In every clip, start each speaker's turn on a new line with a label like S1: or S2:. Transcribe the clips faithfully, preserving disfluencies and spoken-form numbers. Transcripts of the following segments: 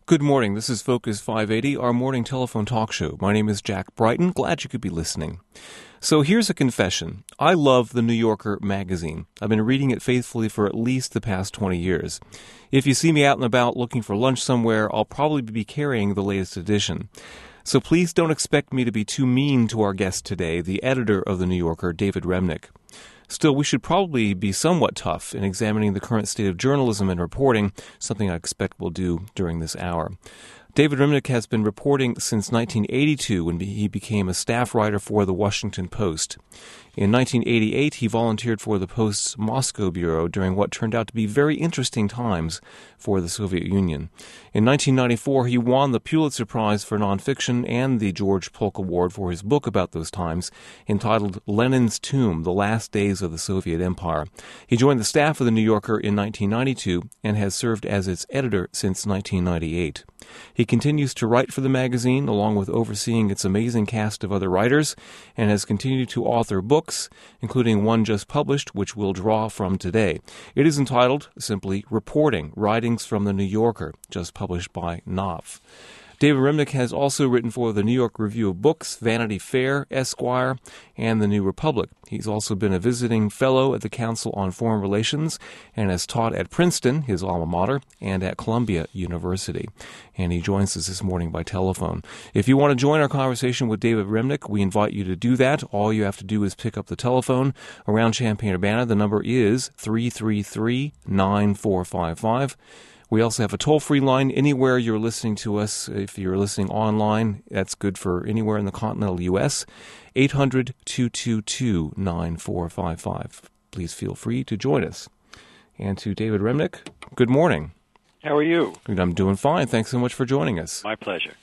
S1: Good morning. This is Focus five eighty, our morning telephone talk show. My name is Jack Brighton. Glad you could be listening. So here's a confession. I love the New Yorker magazine. I've been reading it faithfully for at least the past twenty years. If you see me out and about looking for lunch somewhere, I'll probably be carrying the latest edition. So please don't expect me to be too mean to our guest today, the editor of the New Yorker, David Remnick. Still, we should probably be somewhat tough in examining the current state of journalism and reporting, something I expect we'll do during this hour. David Remnick has been reporting since nineteen eighty-two when he became a staff writer for The Washington Post. In nineteen eighty-eight, he volunteered for the Post's Moscow bureau during what turned out to be very interesting times for the Soviet Union. In nineteen ninety-four, he won the Pulitzer Prize for Nonfiction and the George Polk Award for his book about those times, entitled Lenin's Tomb, The Last Days of the Soviet Empire. He joined the staff of The New Yorker in nineteen ninety-two and has served as its editor since nineteen ninety-eight. He continues to write for the magazine, along with overseeing its amazing cast of other writers, and has continued to author books, including one just published, which we'll draw from today. It is entitled, simply, Reporting, Writings from the New Yorker, just published by Knopf. David Remnick has also written for the New York Review of Books, Vanity Fair, Esquire, and the New Republic. He's also been a visiting fellow at the Council on Foreign Relations and has taught at Princeton, his alma mater, and at Columbia University. And he joins us this morning by telephone. If you want to join our conversation with David Remnick, we invite you to do that. All you have to do is pick up the telephone around Champaign-Urbana. The number is three three three, nine four five five. We also have a toll-free line anywhere you're listening to us. If you're listening online, that's good for anywhere in the continental U S eight hundred, two two two, nine four five five. Please feel free to join us. And to David Remnick, good morning.
S2: How are you?
S1: I'm doing fine. Thanks so much for joining us.
S2: My pleasure.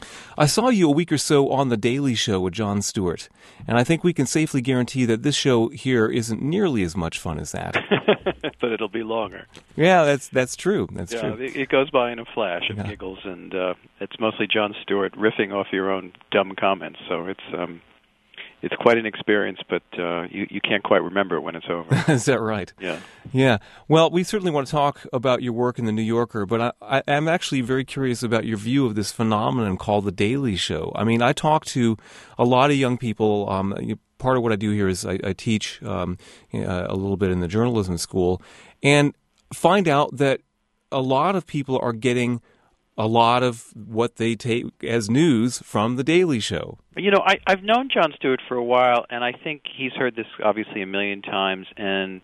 S1: I saw you a week or so on The Daily Show with Jon Stewart, and I think we can safely guarantee that this show here isn't nearly as much fun as that.
S2: But it'll be longer.
S1: Yeah, that's that's true. That's
S2: yeah,
S1: true.
S2: It, it goes by in a flash of
S1: yeah.
S2: giggles, and uh, it's mostly Jon Stewart riffing off your own dumb comments. So it's um, it's quite an experience, but uh, you you can't quite remember it when it's over.
S1: Is that right?
S2: Yeah.
S1: Yeah. Well, we certainly want to talk about your work in The New Yorker, but I, I, I'm actually very curious about your view of this phenomenon called The Daily Show. I mean, I talk to a lot of young people. Um, you, part of what I do here is I, I teach um, a little bit in the journalism school, and find out that a lot of people are getting a lot of what they take as news from The Daily Show.
S2: You know, I, I've known Jon Stewart for a while, and I think he's heard this obviously a million times, and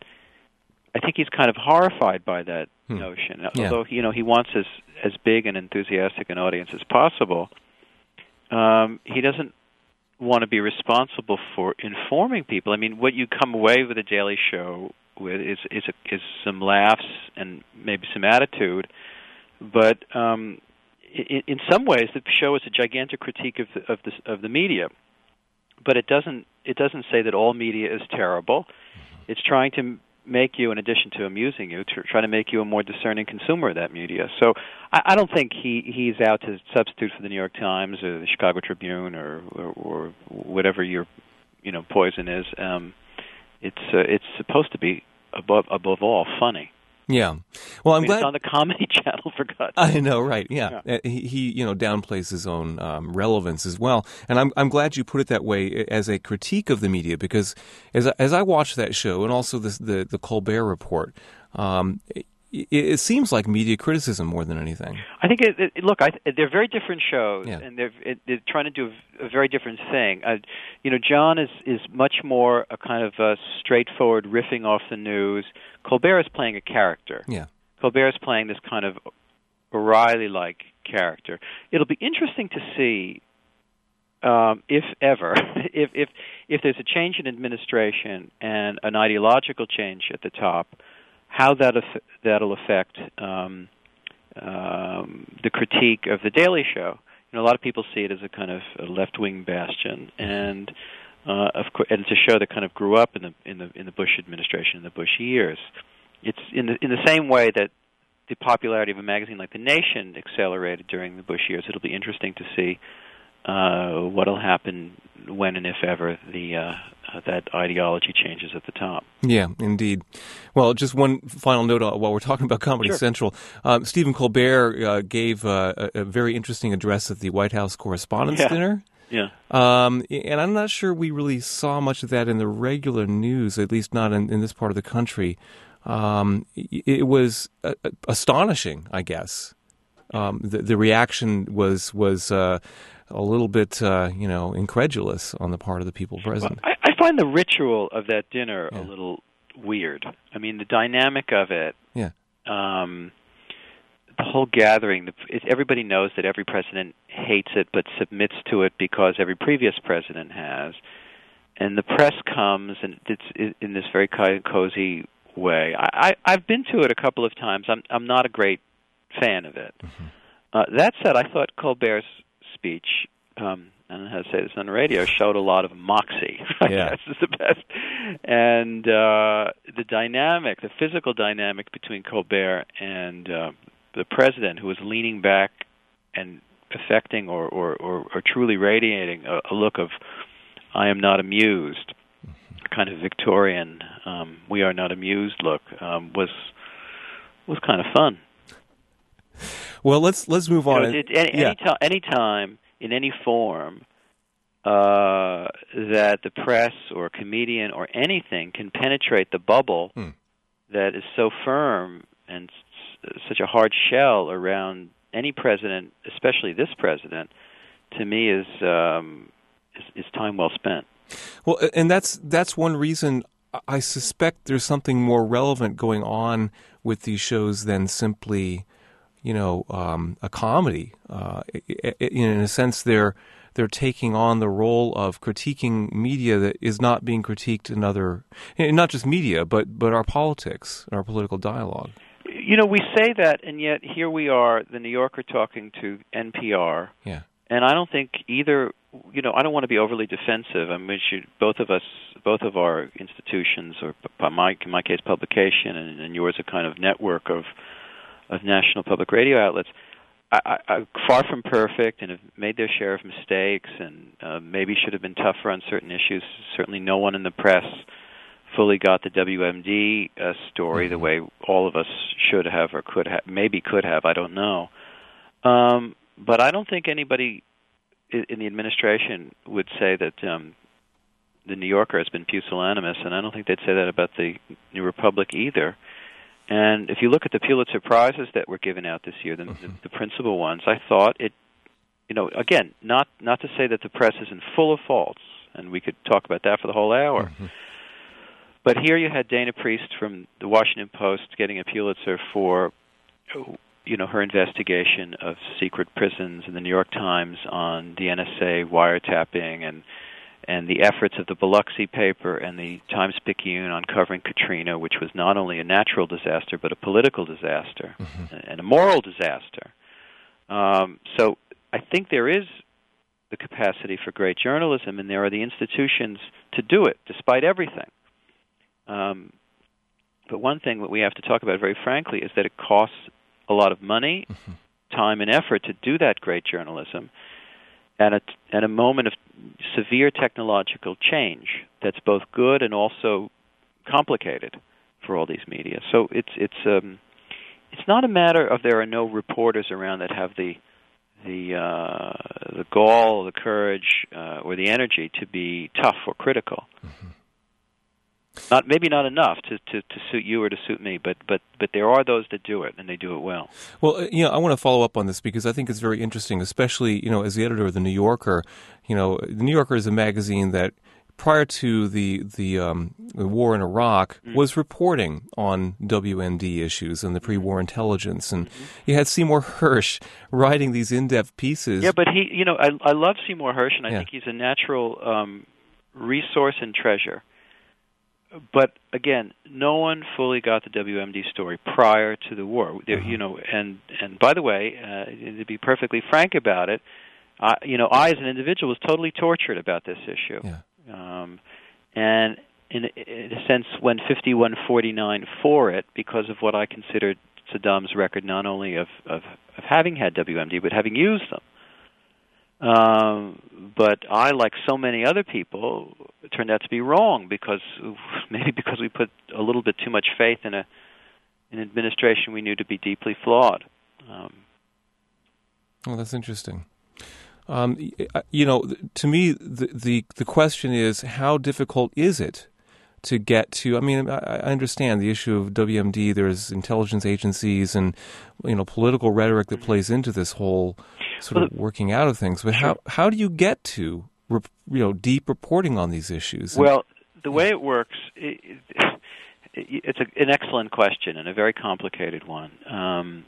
S2: I think he's kind of horrified by that hmm. notion.
S1: Yeah.
S2: Although, you know, he wants as, as big and enthusiastic an audience as possible, um, he doesn't want to be responsible for informing people. I mean, what you come away with The Daily Show with is is, a, is some laughs and maybe some attitude, but um, in, in some ways, the show is a gigantic critique of the, of the of the media. But it doesn't it doesn't say that all media is terrible. It's trying to make you, in addition to amusing you, to try to make you a more discerning consumer of that media. So I, I don't think he he's out to substitute for the New York Times or the Chicago Tribune or or, or whatever your you know poison is. Um, it's uh, it's supposed to be above above all funny.
S1: Yeah. Well, I'm
S2: I mean,
S1: glad
S2: it's on the Comedy Channel, for God's sake.
S1: I know, right? Yeah,
S2: yeah.
S1: He, he, you know, downplays his own um, relevance as well, and I'm I'm glad you put it that way as a critique of the media, because as I, as I watched that show and also this, the the Colbert Report, um, it, it seems like media criticism more than anything.
S2: I think it, it, look, I, they're very different shows,
S1: yeah.
S2: and they're it, they're trying to do a, a very different thing. Uh, you know, John is is much more a kind of a straightforward riffing off the news. Colbert is playing a character.
S1: Yeah.
S2: Colbert is playing this kind of O'Reilly-like character. It'll be interesting to see, um, if ever, if, if if there's a change in administration and an ideological change at the top, how that aff- that'll affect um, um, the critique of The Daily Show. You know, a lot of people see it as a kind of a left-wing bastion, and uh, of course, and it's a show that kind of grew up in the in the in the Bush administration, in the Bush years. It's in the in the same way that the popularity of a magazine like The Nation accelerated during the Bush years. It'll be interesting to see uh, what'll happen when and if ever the uh, uh, that ideology changes at the top.
S1: Yeah, indeed. Well, just one final note uh, while we're talking about Comedy
S2: Sure.
S1: Central. Um, Stephen Colbert uh, gave uh, a, a very interesting address at the White House Correspondents'
S2: Yeah.
S1: Dinner.
S2: Yeah.
S1: Um, and I'm not sure we really saw much of that in the regular news, at least not in, in this part of the country. Um, it, it was uh, astonishing, I guess. Um, the, the reaction was was uh, a little bit, uh, you know, incredulous on the part of the people present.
S2: Well, I, I find the ritual of that dinner
S1: Yeah.
S2: a little weird. I mean, the dynamic of it.
S1: Yeah.
S2: Um, the whole gathering. The, it, everybody knows that every president hates it, but submits to it because every previous president has. And the press comes, and it's in this very cozy way. I, I, I've been to it a couple of times. I'm I'm not a great fan of it. Mm-hmm. Uh, that said, I thought Colbert's speech, um, I don't know how to say this on the radio, showed a lot of moxie. I
S1: Yeah.
S2: guess is the best. And uh, the dynamic, the physical dynamic between Colbert and uh, the president, who was leaning back and affecting or, or, or, or truly radiating a, a look of, I am not amused, kind of Victorian, um, we are not amused look, um, was was kind of fun.
S1: Well, let's let's move on.
S2: You know, it, any,
S1: yeah.
S2: any, to, any time, in any form, uh, that the press or a comedian or anything can penetrate the bubble
S1: hmm.
S2: that is so firm and s- such a hard shell around any president, especially this president, to me is um, is, is time well spent.
S1: Well, and that's that's one reason I suspect there's something more relevant going on with these shows than simply, you know, um, a comedy. Uh, in a sense, they're they're taking on the role of critiquing media that is not being critiqued in other, not just media, but but our politics, our political dialogue.
S2: You know, we say that, and yet here we are, the New Yorker talking to N P R.
S1: Yeah.
S2: And I don't think either, you know, I don't want to be overly defensive. I mean, should, both of us, both of our institutions, or by my, in my case, publication, and, and yours, a kind of network of of national public radio outlets, I, I, I, far from perfect and have made their share of mistakes and uh, maybe should have been tougher on certain issues. Certainly no one in the press fully got the W M D uh, story the way all of us should have or could have, maybe could have, I don't know. Um, but I don't think anybody in the administration would say that um, the New Yorker has been pusillanimous, and I don't think they'd say that about the New Republic either. And if you look at the Pulitzer Prizes that were given out this year, the, the, the principal ones, I thought it, you know, again, not not to say that the press isn't full of faults, and we could talk about that for the whole hour. Mm-hmm. But here you had Dana Priest from the Washington Post getting a Pulitzer for, you know, her investigation of secret prisons, and the New York Times on the N S A wiretapping, and and the efforts of the Biloxi paper and the Times-Picayune on covering Katrina, which was not only a natural disaster but a political disaster mm-hmm. and a moral disaster. Um, so I think there is the capacity for great journalism, and there are the institutions to do it, despite everything. Um, but one thing that we have to talk about very frankly is that it costs a lot of money, mm-hmm. time, and effort to do that great journalism at a, at a moment of severe technological change that's both good and also complicated for all these media. So it's it's um, it's not a matter of there are no reporters around that have the the uh, the gall, the courage, uh, or the energy to be tough or critical. Mm-hmm. Not maybe not enough to, to, to suit you or to suit me, but, but but there are those that do it, and they do it well.
S1: Well, you know, I want to follow up on this because I think it's very interesting, especially, you know, as the editor of the New Yorker. You know, the New Yorker is a magazine that, prior to the the, um, the war in Iraq, mm-hmm. was reporting on W M D issues and the pre-war intelligence, and mm-hmm. you had Seymour Hersh writing these in-depth pieces.
S2: Yeah, but he, you know, I I love Seymour Hersh, and I
S1: yeah.
S2: think he's a natural um, resource and treasure. But again, no one fully got the W M D story prior to the war. There, uh-huh. You know, and and by the way, uh, to be perfectly frank about it, I, you know, I as an individual was totally tortured about this issue.
S1: Yeah.
S2: Um, and in, in a sense, went fifty-one forty-nine for it because of what I considered Saddam's record, not only of, of, of having had W M D, but having used them. Um, but I, like so many other people, turned out to be wrong because maybe because we put a little bit too much faith in a an administration we knew to be deeply flawed. Um,
S1: well, that's interesting. Um, you know, to me, the, the the question is, how difficult is it to get to? I mean, I, I understand the issue of W M D. There's intelligence agencies and, you know, political rhetoric that plays into this whole sort of working out of things. But how how do you get to, you know, deep reporting on these issues?
S2: Well, the way it works, it, it, it's a, an excellent question and a very complicated one. Um,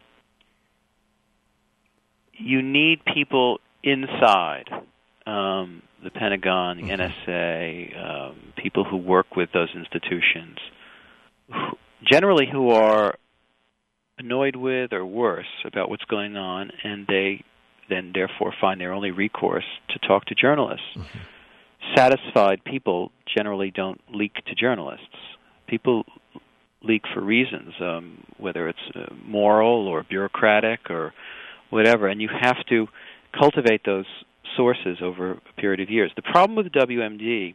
S2: you need people inside um, the Pentagon, the mm-hmm. N S A, um, people who work with those institutions, who, generally who are annoyed with or worse about what's going on, and they then therefore find their only recourse to talk to journalists. Mm-hmm. Satisfied people generally don't leak to journalists. People leak for reasons, um, whether it's uh, moral or bureaucratic or whatever, and you have to cultivate those sources over a period of years. The problem with the W M D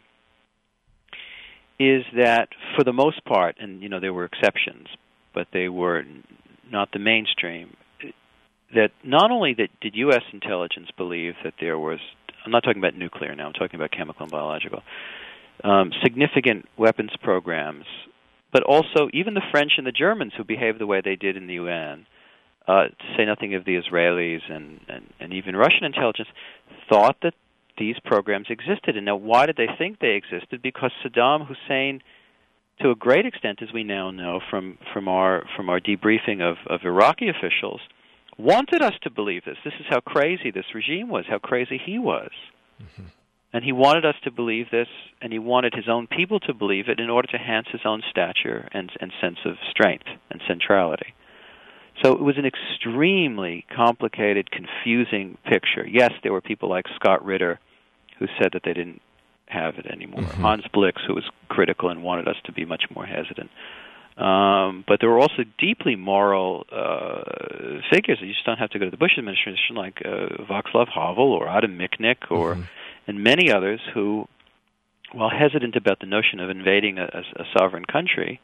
S2: is that, for the most part, and you know there were exceptions, but they were not the mainstream, that not only that did U S intelligence believe that there was, I'm not talking about nuclear now, I'm talking about chemical and biological, um, significant weapons programs, but also even the French and the Germans who behaved the way they did in the U N, Uh, to say nothing of the Israelis and, and, and even Russian intelligence, thought that these programs existed. And now why did they think they existed? Because Saddam Hussein, to a great extent, as we now know from, from our from our debriefing of, of Iraqi officials, wanted us to believe this. This is how crazy this regime was, how crazy he was. Mm-hmm. And he wanted us to believe this, and he wanted his own people to believe it in order to enhance his own stature and, and sense of strength and centrality. So it was an extremely complicated, confusing picture. Yes, there were people like Scott Ritter who said that they didn't have it anymore. Mm-hmm. Hans Blix, who was critical and wanted us to be much more hesitant. Um, but there were also deeply moral uh, figures. You just don't have to go to the Bush administration, like uh, Václav Havel or Adam Michnik, or mm-hmm. and many others who, while hesitant about the notion of invading a, a, a sovereign country,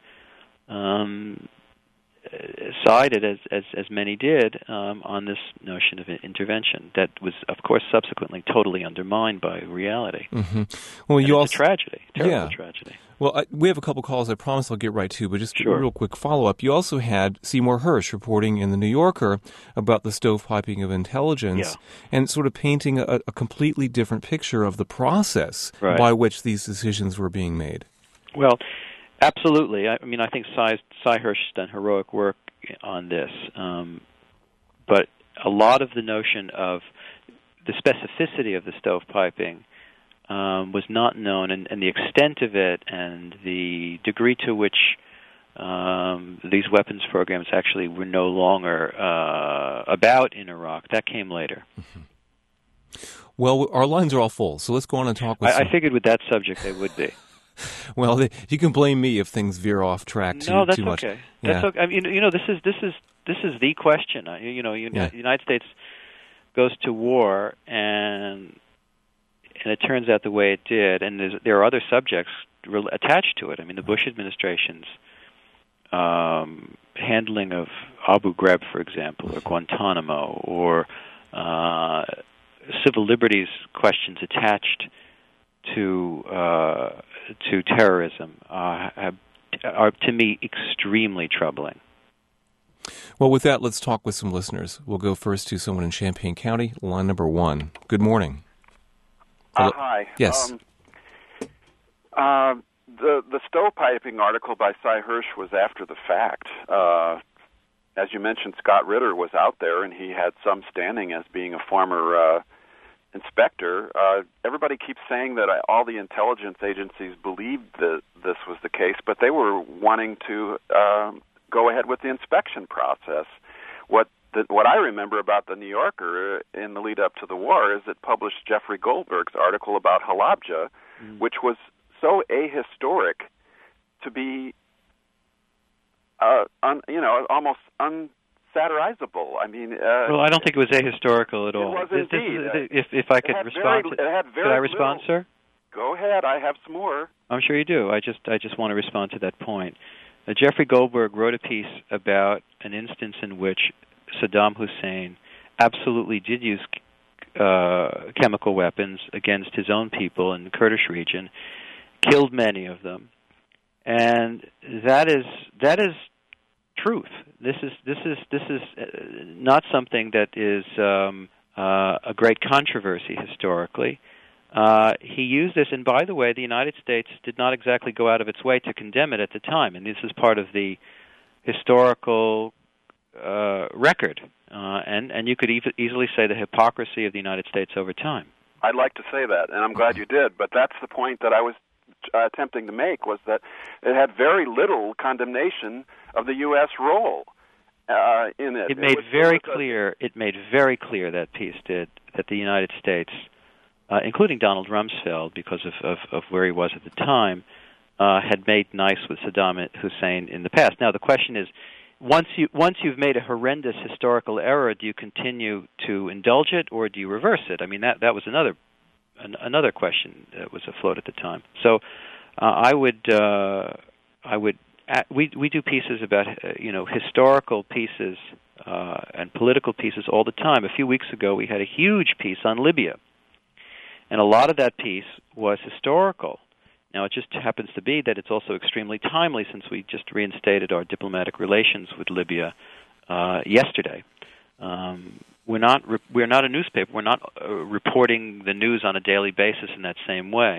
S2: um, sided, as, as as many did, um, on this notion of intervention that was, of course, subsequently totally undermined by reality.
S1: Mm-hmm. Well,
S2: and
S1: you
S2: it's
S1: also
S2: a tragedy, terrible
S1: yeah.
S2: tragedy.
S1: Well, I, we have a couple calls I promise I'll get right to, but just
S2: sure.
S1: a real quick follow-up. You also had Seymour Hersh reporting in The New Yorker about the stovepiping of intelligence
S2: yeah.
S1: and sort of painting a, a completely different picture of the process
S2: right.
S1: by which these decisions were being made.
S2: Well, absolutely. I, I mean, I think Cy, Cy Hersh has done heroic work on this. Um, but a lot of the notion of the specificity of the stovepiping um, was not known, and, and the extent of it and the degree to which um, these weapons programs actually were no longer uh, about in Iraq, that came later.
S1: Mm-hmm. Well, our lines are all full, so let's go on and talk with
S2: I,
S1: some...
S2: I figured with that subject they would be.
S1: Well, they, you can blame me if things veer off track too,
S2: no, that's
S1: too much.
S2: Okay.
S1: Yeah.
S2: That's okay. I mean, you know, this is this is this is the question. You know, you,
S1: yeah.
S2: the United States goes to war, and and it turns out the way it did. And there's, there are other subjects re- attached to it. I mean, the Bush administration's um, handling of Abu Ghraib, for example, or Guantanamo, or uh, civil liberties questions attached to uh, to terrorism uh, have, are, to me, extremely troubling.
S1: Well, with that, let's talk with some listeners. We'll go first to someone in Champaign County, line number one. Good morning.
S3: Uh, hi.
S1: Yes.
S3: Um, uh, the the stovepiping article by Cy Hersh was after the fact. Uh, as you mentioned, Scott Ritter was out there, and he had some standing as being a former uh, inspector. Uh, everybody keeps saying that uh, all the intelligence agencies believed that this was the case, but they were wanting to uh, go ahead with the inspection process. What the, what I remember about the New Yorker in the lead up to the war is it published Jeffrey Goldberg's article about Halabja, mm. which was so ahistoric to be, uh, un, you know, almost unsatirizable. I mean, uh,
S2: well, I don't think it was ahistorical at all.
S3: It was
S2: this,
S3: indeed.
S2: This is, if if I could respond,
S3: very,
S2: to,
S3: it had very
S2: could I respond,
S3: little,
S2: sir?
S3: Go ahead. I have some more.
S2: I'm sure you do. I just I just want to respond to that point. Uh, Jeffrey Goldberg wrote a piece about an instance in which Saddam Hussein absolutely did use uh, chemical weapons against his own people in the Kurdish region, killed many of them, and that is that is truth. This is this is this is uh, not something that is um, uh, a great controversy historically. Uh, he used this, and by the way, the United States did not exactly go out of its way to condemn it at the time, and this is part of the historical uh, record, uh, and, and you could e- easily say the hypocrisy of the United States over time.
S3: I'd like to say that, and I'm glad you did, but that's the point that I was uh, attempting to make, was that it had very little condemnation of the U S role uh, in it.
S2: It made
S3: it was,
S2: very
S3: it was a,
S2: clear, it made very clear, that piece did, that the United States, Uh, including Donald Rumsfeld, because of, of, of where he was at the time, uh, had made nice with Saddam Hussein in the past. Now, the question is, once, you, once you've made a horrendous historical error, do you continue to indulge it, or do you reverse it? I mean, that, that was another an, another question that was afloat at the time. So uh, I would, uh, I would uh, we, we do pieces about, uh, you know, historical pieces uh, and political pieces all the time. A few weeks ago, we had a huge piece on Libya. And a lot of that piece was historical. Now, it just happens to be that it's also extremely timely, since we just reinstated our diplomatic relations with Libya uh, yesterday. Um, we're not re- we're not a newspaper. We're not uh, reporting the news on a daily basis in that same way.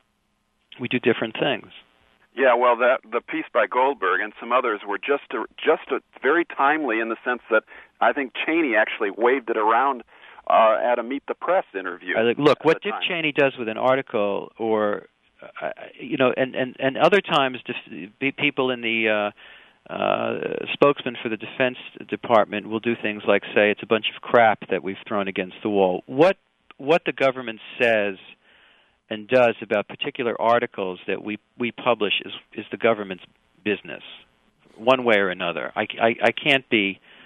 S2: We do different things.
S3: Yeah, well, that the piece by Goldberg and some others were just a, just a very timely, in the sense that I think Cheney actually waved it around Uh, at a Meet the Press interview.
S2: Uh, look, what Dick time. Cheney does with an article, or uh, you know, and, and, and other times, def- people in the uh, uh, spokesman for the Defense Department will do things like say it's a bunch of crap that we've thrown against the wall. What what the government says and does about particular articles that we we publish is is the government's business, one way or another. I I, I can't be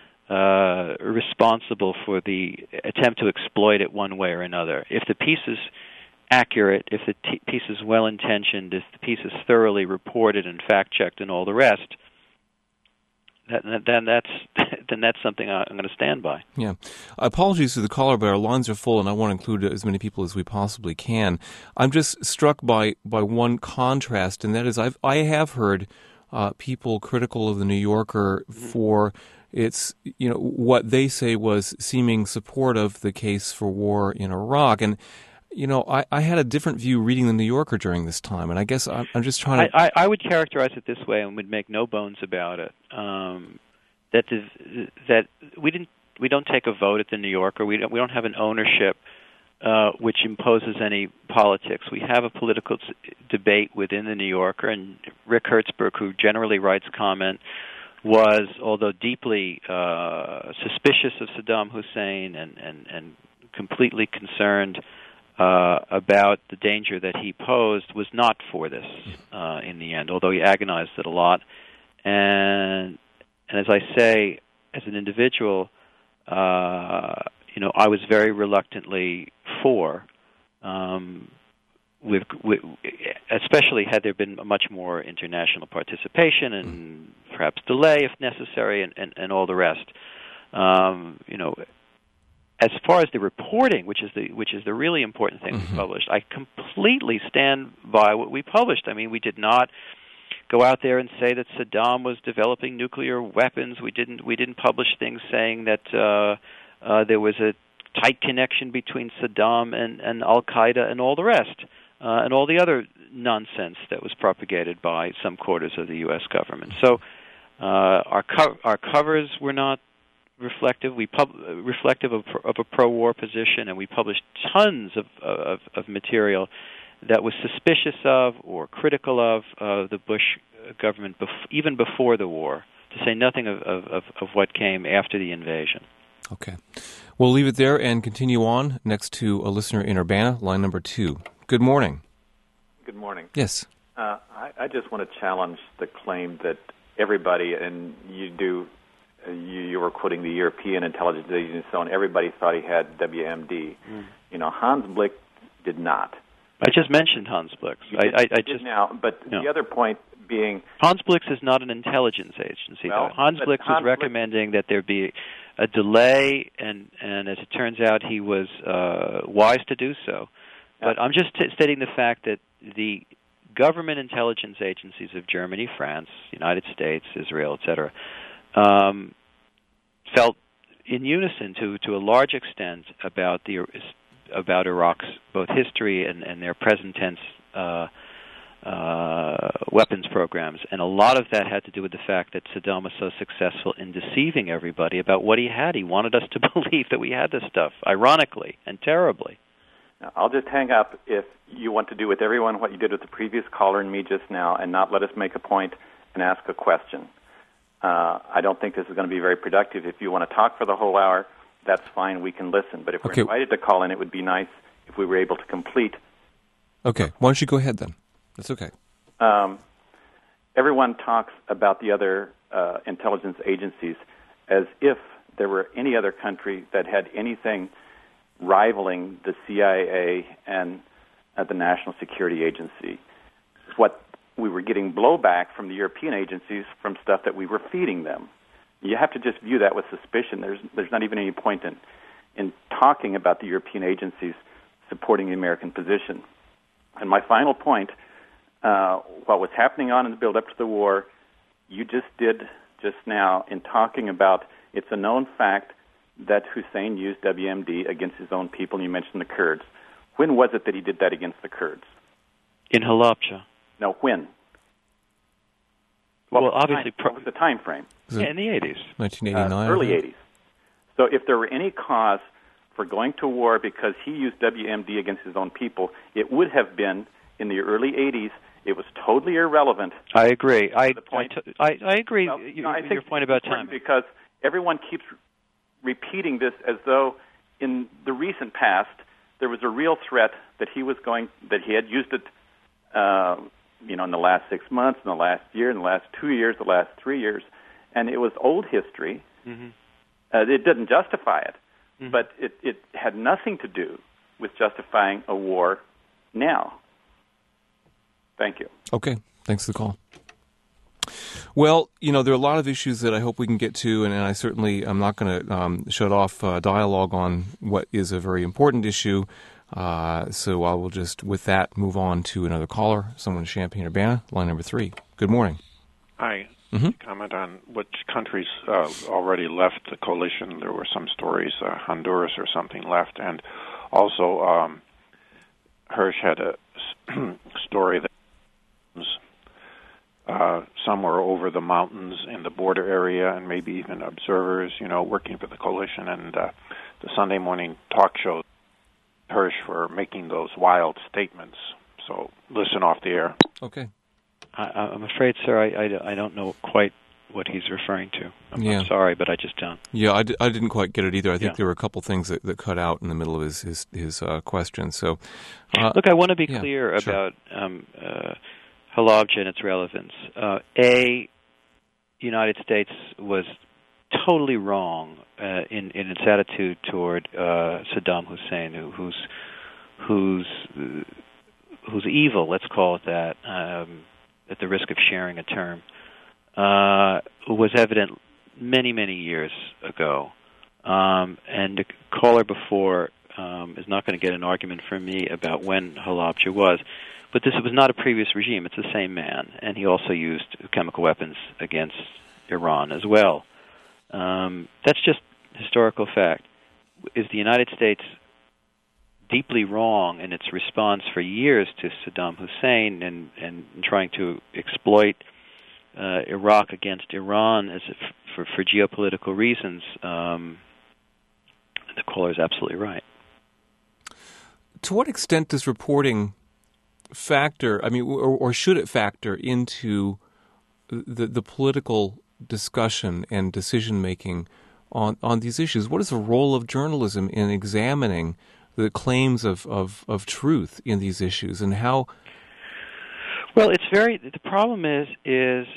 S2: Uh, responsible for the attempt to exploit it one way or another. If the piece is accurate, if the t- piece is well-intentioned, if the piece is thoroughly reported and fact-checked and all the rest, that, then that's then that's something I'm going to stand by.
S1: Yeah. Apologies to the caller, but our lines are full, and I want to include as many people as we possibly can. I'm just struck by, by one contrast, and that is I've, I have heard uh, people critical of the New Yorker for it's, you know, what they say was seeming support of the case for war in Iraq. And, you know, I, I had a different view reading the New Yorker during this time, and I guess I'm, I'm just trying to...
S2: I, I, I would characterize it this way, and would make no bones about it, um, that the, that we didn't we don't take a vote at the New Yorker. We don't, we don't have an ownership uh, which imposes any politics. We have a political debate within the New Yorker, and Rick Hertzberg, who generally writes comment, was, although deeply uh, suspicious of Saddam Hussein and, and, and completely concerned uh, about the danger that he posed, was not for this uh, in the end, although he agonized it a lot. And, and as I say, as an individual, uh, you know, I was very reluctantly for, um, with, with, especially had there been much more international participation and perhaps delay if necessary, and, and, and all the rest. Um, you know, as far as the reporting, which is the which is the really important thing mm-hmm. we published, I completely stand by what we published. I mean, we did not go out there and say that Saddam was developing nuclear weapons. We didn't we didn't publish things saying that uh, uh, there was a tight connection between Saddam and, and Al-Qaeda and all the rest. Uh, and all the other nonsense that was propagated by some quarters of the U S government. So uh, our co- our covers were not reflective. We pub- reflective of, of a pro-war position, and we published tons of, of, of material that was suspicious of or critical of uh, the Bush government, bef- even before the war, to say nothing of, of, of what came after the invasion.
S1: Okay. We'll leave it there and continue on next to a listener in Urbana, line number two. Good morning.
S4: Good morning.
S1: Yes.
S4: Uh, I, I just want to challenge the claim that everybody, and you do, uh, you, you were quoting the European intelligence agency and so on, everybody thought he had W M D. Mm. You know, Hans Blick did not.
S2: I just mentioned Hans Blix.
S4: You
S2: I,
S4: did,
S2: I, I
S4: you did
S2: just
S4: now, but
S2: no.
S4: the other point being
S2: Hans Blix is not an intelligence agency.
S4: Well,
S2: though. Hans Blix
S4: Hans
S2: was recommending that there be a delay, and, and as it turns out, he was uh, wise to do so.
S4: Yeah.
S2: But I'm just t- stating the fact that the government intelligence agencies of Germany, France, United States, Israel, et cetera, um, felt in unison to, to a large extent about the about Iraq's both history and, and their present tense uh, uh, weapons programs. And a lot of that had to do with the fact that Saddam was so successful in deceiving everybody about what he had. He wanted us to believe that we had this stuff, ironically and terribly.
S4: Now, I'll just hang up if you want to do with everyone what you did with the previous caller and me just now and not let us make a point and ask a question. Uh, I don't think this is going to be very productive. If you want to talk for the whole hour, that's fine. We can listen. But if we're
S1: okay.
S4: invited to call in, it would be nice if we were able to complete.
S1: Okay. Why don't you go ahead then? That's okay.
S4: Um, everyone talks about the other uh, intelligence agencies as if there were any other country that had anything rivaling the C I A and uh, the National Security Agency. What we were getting blowback from the European agencies from stuff that we were feeding them. You have to just view that with suspicion. There's there's not even any point in in talking about the European agencies supporting the American position. And my final point, uh, what was happening on in the build-up to the war, you just did just now in talking about it's a known fact that Hussein used W M D against his own people, and you mentioned the Kurds. When was it that he did that against the Kurds?
S2: In Halabja.
S4: No, when?
S2: What well,
S4: was
S2: obviously...
S4: Pro- what was the time frame?
S2: Yeah, in the eighties.
S1: nineteen eighty-nine.
S4: Uh, early eighties. So if there were any cause for going to war because he used W M D against his own people, it would have been in the early eighties. It was totally irrelevant.
S2: I agree. I
S4: the point.
S2: I, t- I, I agree
S4: Well,
S2: you,
S4: no, I
S2: your
S4: think
S2: point about timing.
S4: Because everyone keeps repeating this as though in the recent past there was a real threat that he was going, that he had used it, uh, you know, in the last six months, in the last year, in the last two years, the last three years, and it was old history.
S2: Mm-hmm.
S4: Uh, it didn't justify it,
S2: mm-hmm.
S4: but it, it had nothing to do with justifying a war now. Thank you.
S1: Okay. Thanks for the call. Well, you know, there are a lot of issues that I hope we can get to, and, and I certainly am not going to um, shut off uh, dialogue on what is a very important issue. Uh, so I will just, with that, move on to another caller, someone in Champaign-Urbana, line number three. Good morning.
S5: Hi.
S1: Mm-hmm.
S5: Comment on which countries uh, already left the coalition. There were some stories, uh, Honduras or something left, and also um, Hirsch had a story that uh, somewhere over the mountains in the border area, and maybe even observers, you know, working for the coalition, and uh, the Sunday morning talk show Hirsch for making those wild statements. So listen off the air.
S1: Okay.
S2: I, I'm afraid, sir, I, I, I don't know quite what he's referring to. I'm,
S1: yeah.
S2: I'm sorry, but I just don't.
S1: Yeah, I, d- I didn't quite get it either. I think
S2: yeah.
S1: there were a couple things that, that cut out in the middle of his his, his uh, question. So, uh,
S2: Look, I want to be
S1: yeah,
S2: clear
S1: sure.
S2: about um, uh, Halabja and its relevance. Uh, a, the United States was totally wrong uh, in, in its attitude toward uh, Saddam Hussein, who, who's who's uh, who's evil. Let's call it that. Um, at the risk of sharing a term, uh, was evident many, many years ago. Um, and the caller before um, is not going to get an argument from me about when Halabja was. But this was not a previous regime. It's the same man. And he also used chemical weapons against Iran as well. Um, that's just historical fact. Is the United States deeply wrong in its response for years to Saddam Hussein and, and trying to exploit uh, Iraq against Iran as if for, for geopolitical reasons? Um, the caller is absolutely right.
S1: To what extent does reporting factor, I mean, or, or should it factor into the, the political discussion and decision-making on, on these issues? What is the role of journalism in examining the claims of, of, of truth in these issues, and how?
S2: Well, it's very. The problem is is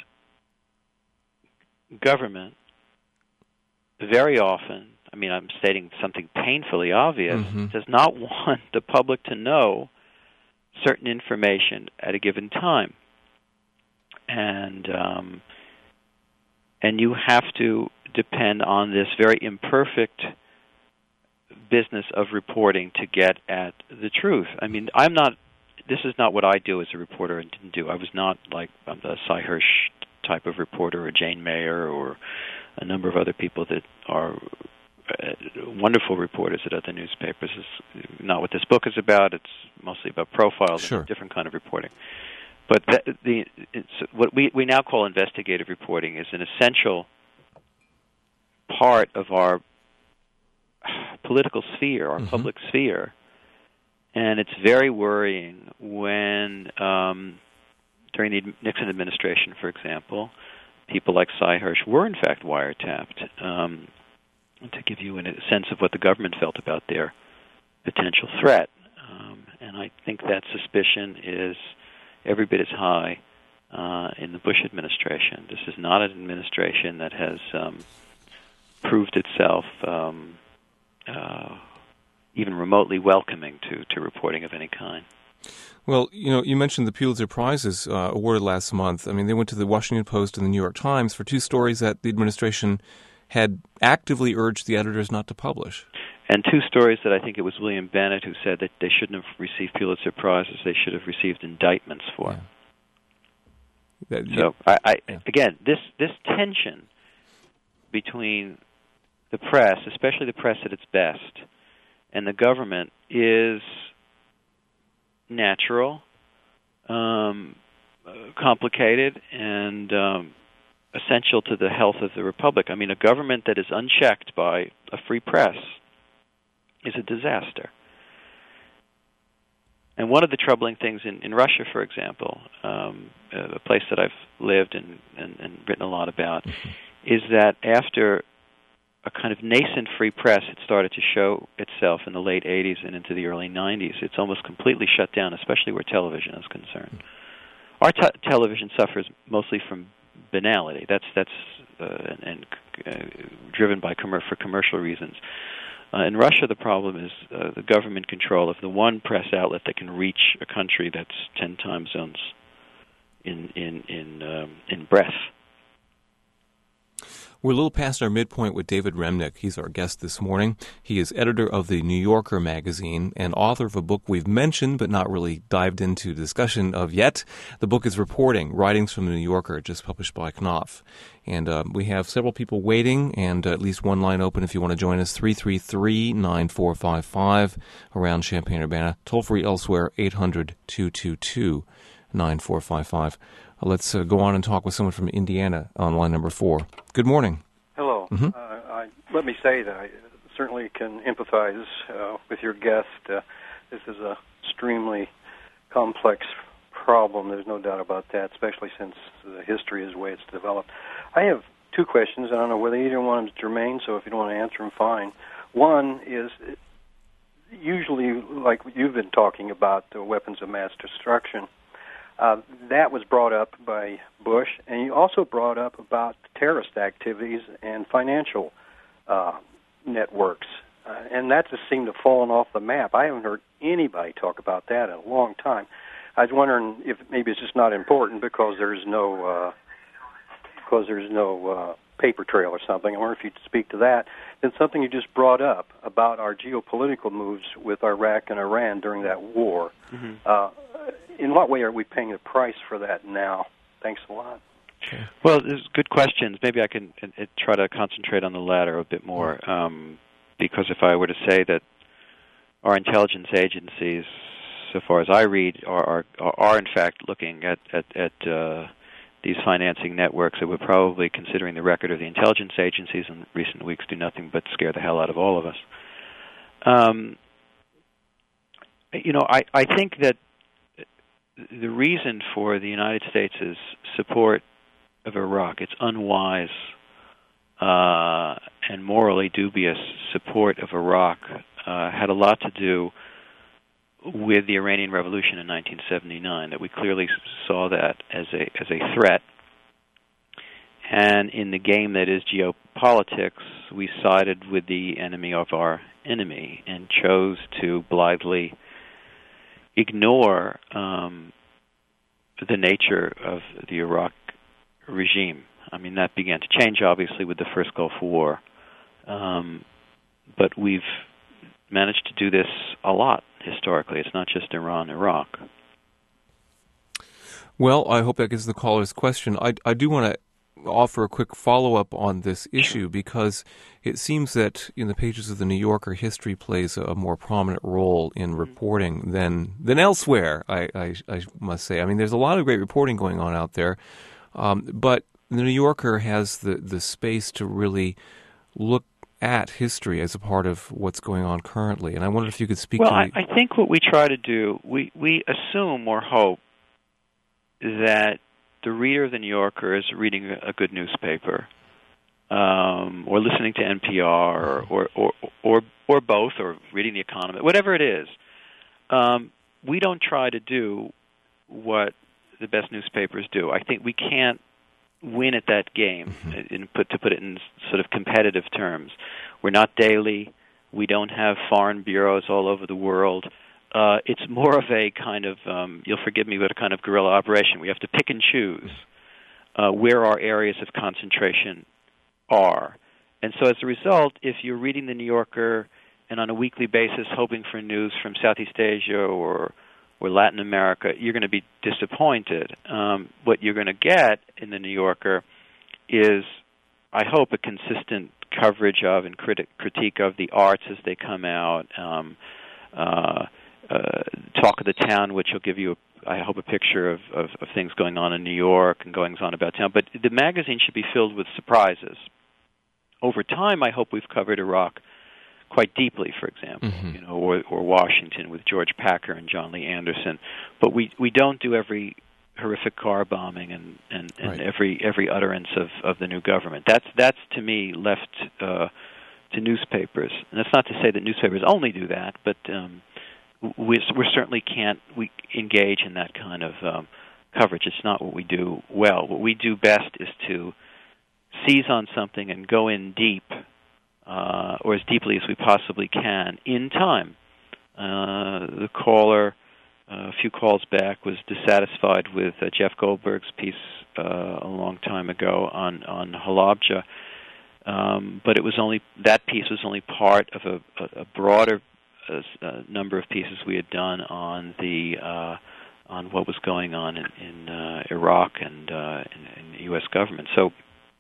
S2: government very often. I mean, I'm stating something painfully obvious.
S1: Mm-hmm.
S2: Does not want the public to know certain information at a given time. And um, and you have to depend on this very imperfect business of reporting to get at the truth. I mean, I'm not, this is not what I do as a reporter and didn't do. I was not like I'm the Cy Hirsch type of reporter or Jane Mayer or a number of other people that are uh, wonderful reporters at other newspapers. It's not what this book is about. It's mostly about profiles
S1: sure.
S2: and different kind of reporting. But the, the it's, what we, we now call investigative reporting is an essential part of our political sphere, our mm-hmm. public sphere, and it's very worrying when, um, during the Nixon administration, for example, people like Cy Hirsch were in fact wiretapped, um, to give you a sense of what the government felt about their potential threat. Um, and I think that suspicion is every bit as high uh, in the Bush administration. This is not an administration that has um, proved itself um, uh, even remotely welcoming to, to reporting of any kind.
S1: Well, you know, you mentioned the Pulitzer Prizes uh, awarded last month. I mean, they went to the Washington Post and the New York Times for two stories that the administration had actively urged the editors not to publish.
S2: And two stories that I think it was William Bennett who said that they shouldn't have received Pulitzer Prizes, they should have received indictments for.
S1: Yeah. That,
S2: so, I, I
S1: yeah.
S2: again, this, this tension between the press, especially the press at its best, and the government is natural, um, uh, complicated, and um, essential to the health of the republic. I mean, a government that is unchecked by a free press is a disaster. And one of the troubling things in, in Russia, for example, um, a place that I've lived and, and, and written a lot about, mm-hmm. is that after a kind of nascent free press had started to show itself in the late eighties and into the early nineties, it's almost completely shut down, especially where television is concerned. Our t- television suffers mostly from banality. That's that's uh, and uh, driven by commer- for commercial reasons. Uh, in Russia, the problem is uh, the government control of the one press outlet that can reach a country that's ten time zones in in in um, in breadth.
S1: We're a little past our midpoint with David Remnick. He's our guest this morning. He is editor of the New Yorker magazine and author of a book we've mentioned but not really dived into discussion of yet. The book is Reporting, Writings from the New Yorker, just published by Knopf. And uh, we have several people waiting and uh, at least one line open if you want to join us, three three three, nine four five five, around Champaign-Urbana. Toll free elsewhere, eight hundred, two two two, nine four five five. Let's uh, go on and talk with someone from Indiana on line number four. Good morning.
S6: Hello.
S1: Mm-hmm.
S6: Uh, I, let me say that I certainly can empathize uh, with your guest. Uh, this is an extremely complex problem. There's no doubt about that, especially since the history is the way it's developed. I have two questions. I don't know whether either one is germane, so if you don't want to answer them, fine. One is, usually, like you've been talking about, the weapons of mass destruction, Uh, that was brought up by Bush, and you also brought up about terrorist activities and financial uh, networks, uh, and that just seemed to have fallen off the map. I haven't heard anybody talk about that in a long time. I was wondering if maybe it's just not important because there's no uh, because there's no uh, paper trail or something. I wonder if you'd speak to that. Then something you just brought up about our geopolitical moves with Iraq and Iran during that war. Mm-hmm. Uh, In what way are we paying the price for that now? Thanks a lot.
S2: Well, there's good questions. Maybe I can uh, uh, try to concentrate on the latter a bit more, um, because if I were to say that our intelligence agencies, so far as I read, are are, are in fact looking at at, at uh, these financing networks, it would probably, considering the record of the intelligence agencies in recent weeks, do nothing but scare the hell out of all of us. Um, you know, I, I think that the reason for the United States' support of Iraq, its unwise uh, and morally dubious support of Iraq, uh, had a lot to do with the Iranian Revolution in nineteen seventy-nine, that we clearly saw that as a as a threat. And in the game that is geopolitics, we sided with the enemy of our enemy and chose to blithely ignore um, the nature of the Iraq regime. I mean, that began to change, obviously, with the first Gulf War. Um, but we've managed to do this a lot historically. It's not just Iran, Iraq.
S1: Well, I hope that gets the caller's question. I, I do want to offer a quick follow-up on this issue because it seems that in the pages of the New Yorker, history plays a more prominent role in reporting than than elsewhere, I, I, I must say. I mean, there's a lot of great reporting going on out there, um, but the New Yorker has the, the space to really look at history as a part of what's going on currently. And I wonder if you could speak
S2: well,
S1: to me.
S2: Well, I, I think what we try to do, we, we assume or hope that the reader of the New Yorker is reading a good newspaper, um, or listening to N P R, or, or or or or both, or reading The Economist, whatever it is. Um, we don't try to do what the best newspapers do. I think we can't win at that game, mm-hmm. in put, to put it in sort of competitive terms. We're not daily. We don't have foreign bureaus all over the world. Uh, it's more of a kind of, um, you'll forgive me, but a kind of guerrilla operation. We have to pick and choose uh, where our areas of concentration are. And so as a result, if you're reading the New Yorker and on a weekly basis hoping for news from Southeast Asia or or Latin America, you're going to be disappointed. Um, what you're going to get in the New Yorker is, I hope, a consistent coverage of and criti- critique of the arts as they come out, um, uh, uh, Talk of the Town, which will give you, a, I hope, a picture of, of, of things going on in New York and goings-on about town. But the magazine should be filled with surprises. Over time, I hope we've covered Iraq quite deeply, for example, mm-hmm. you know, or, or Washington with George Packer and John Lee Anderson. But we, we don't do every horrific car bombing and, and, and right. every every utterance of, of the new government. That's that's to me left uh, to newspapers. And that's not to say that newspapers only do that, but um, we we certainly can't we engage in that kind of um, coverage. It's not what we do well. What we do best is to seize on something and go in deep. Uh, or as deeply as we possibly can, in time. Uh, the caller, uh, a few calls back, was dissatisfied with uh, Jeff Goldberg's piece uh, a long time ago on, on Halabja, um, but it was only that piece was only part of a, a, a broader uh, uh, number of pieces we had done on the uh, on what was going on in, in uh, Iraq and uh, in, in the U S government. So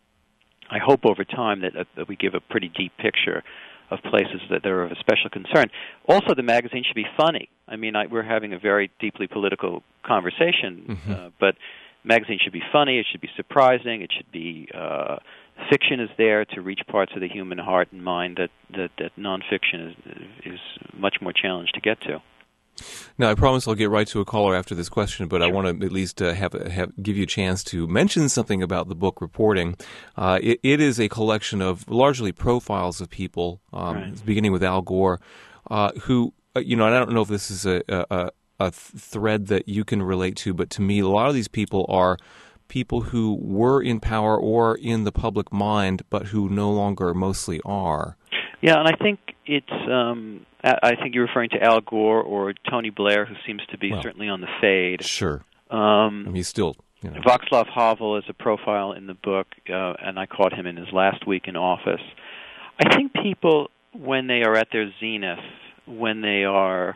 S2: I hope over time that, uh, that we give a pretty deep picture of places that are of a special concern. Also, the magazine should be funny. I mean, I, we're having a very deeply political conversation, mm-hmm. uh, but the magazine should be funny, it should be surprising, it should be, uh, fiction is there to reach parts of the human heart and mind that, that, that nonfiction is, is much more challenged to get to.
S1: Now, I promise I'll get right to a caller after this question, but sure. I want to at least uh, have, have give you a chance to mention something about the book Reporting. Uh, it, it is a collection of largely profiles of people, um, right. beginning with Al Gore, uh, who, uh, you know, and I don't know if this is a, a, a thread that you can relate to, but to me, a lot of these people are people who were in power or in the public mind, but who no longer mostly are.
S2: Yeah, and I think it's, um, I think you're referring to Al Gore or Tony Blair, who seems to be well, certainly on the fade.
S1: Sure.
S2: Um,
S1: I mean, he's still, you know.
S2: Václav Havel is a profile in the book, uh, and I caught him in his last week in office. I think people, when they are at their zenith, when they are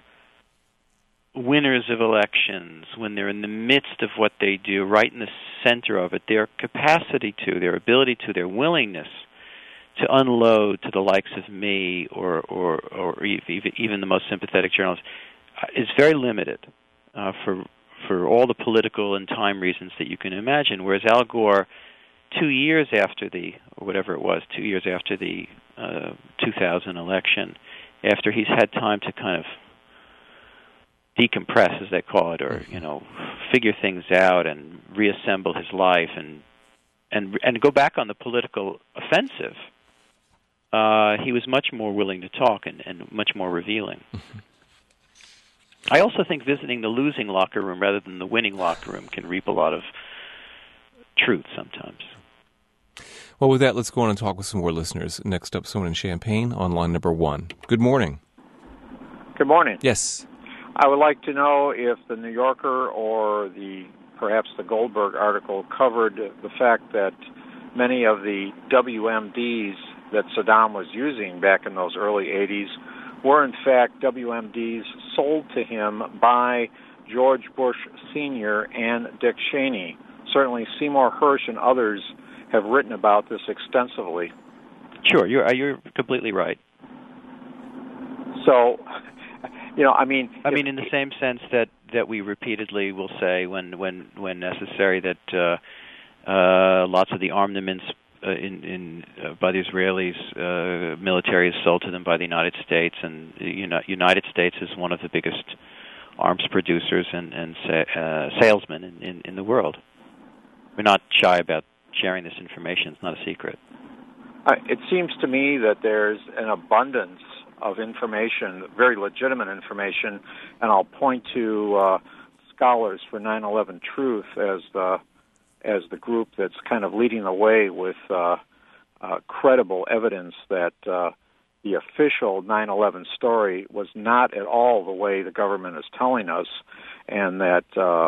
S2: winners of elections, when they're in the midst of what they do, right in the center of it, their capacity to, their ability to, their willingness to unload to the likes of me or or, or even the most sympathetic journalists is very limited uh, for for all the political and time reasons that you can imagine. Whereas Al Gore, two years after the, or whatever it was, two years after the uh, two thousand election, after he's had time to kind of decompress, as they call it, or you know, figure things out and reassemble his life and and and go back on the political offensive. Uh, he was much more willing to talk and, and much more revealing. Mm-hmm. I also think visiting the losing locker room rather than the winning locker room can reap a lot of truth sometimes.
S1: Well, with that, let's go on and talk with some more listeners. Next up, someone in Champaign on line number one. Good morning.
S7: Good morning.
S1: Yes.
S7: I would like to know if the New Yorker or the perhaps the Goldberg article covered the fact that many of the W M Ds that Saddam was using back in those early eighties were in fact W M Ds sold to him by George Bush Senior and Dick Cheney. Certainly Seymour Hersh and others have written about this extensively.
S2: Sure, you're you're completely right.
S7: So, you know, I mean,
S2: I mean, in the same sense that, that we repeatedly will say when when when necessary that uh, uh, lots of the armaments uh, in in uh, by the Israelis uh, military is sold to them by the United States, and the Uni- United States is one of the biggest arms producers and and sa- uh, salesmen in, in in the world. We're not shy about sharing this information. It's not a secret.
S7: Uh, it seems to me that there's an abundance of information, very legitimate information, and I'll point to uh, Scholars for nine eleven Truth as the as the group that's kind of leading the way with uh, uh, credible evidence that uh, the official nine eleven story was not at all the way the government is telling us, and that uh,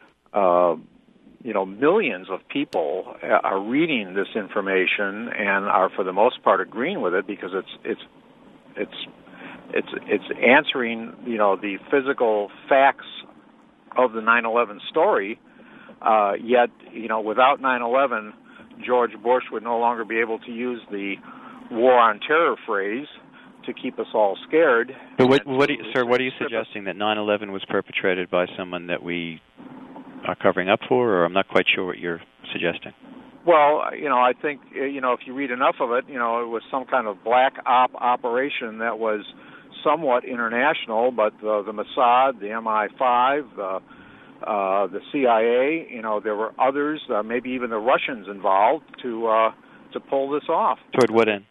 S7: uh, you know, millions of people are reading this information and are, for the most part, agreeing with it because it's it's it's it's it's answering, you know, the physical facts of the nine eleven story. Uh, yet, you know, without nine eleven, George Bush would no longer be able to use the war on terror phrase to keep us all scared.
S2: But what, what, do you, sir? What are you suggesting, that nine eleven was perpetrated by someone that we are covering up for, or I'm not quite sure what you're suggesting?
S7: Well, you know, I think, you know, if you read enough of it, you know, it was some kind of black op operation that was somewhat international, but uh, the Mossad, the M I five, uh, uh, the C I A, you know, there were others, uh, maybe even the Russians involved to uh, to pull this off.
S2: Toward what end?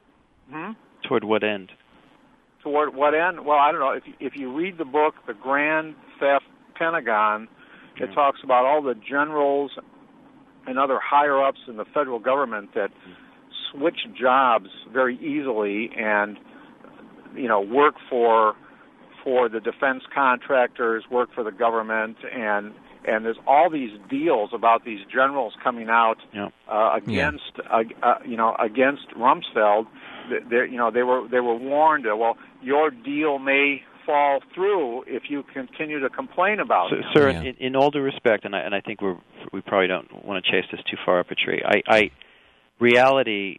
S7: Hmm?
S2: Toward what end?
S7: Toward what end? Well, I don't know. If you, if you read the book, The Grand Theft Pentagon, it mm-hmm. talks about all the generals and other higher-ups in the federal government that switch jobs very easily and, you know, work for for the defense contractors, work for the government, and and there's all these deals about these generals coming out
S2: yeah.
S7: uh, against, yeah. uh, uh, you know, against Rumsfeld. They, you know, they were they were warned. Uh, well, your deal may fall through if you continue to complain about
S2: so,
S7: it.
S2: Sir,
S1: yeah.
S2: in, in all due respect, and I, and I think we're, we probably don't want to chase this too far up a tree, I, I, reality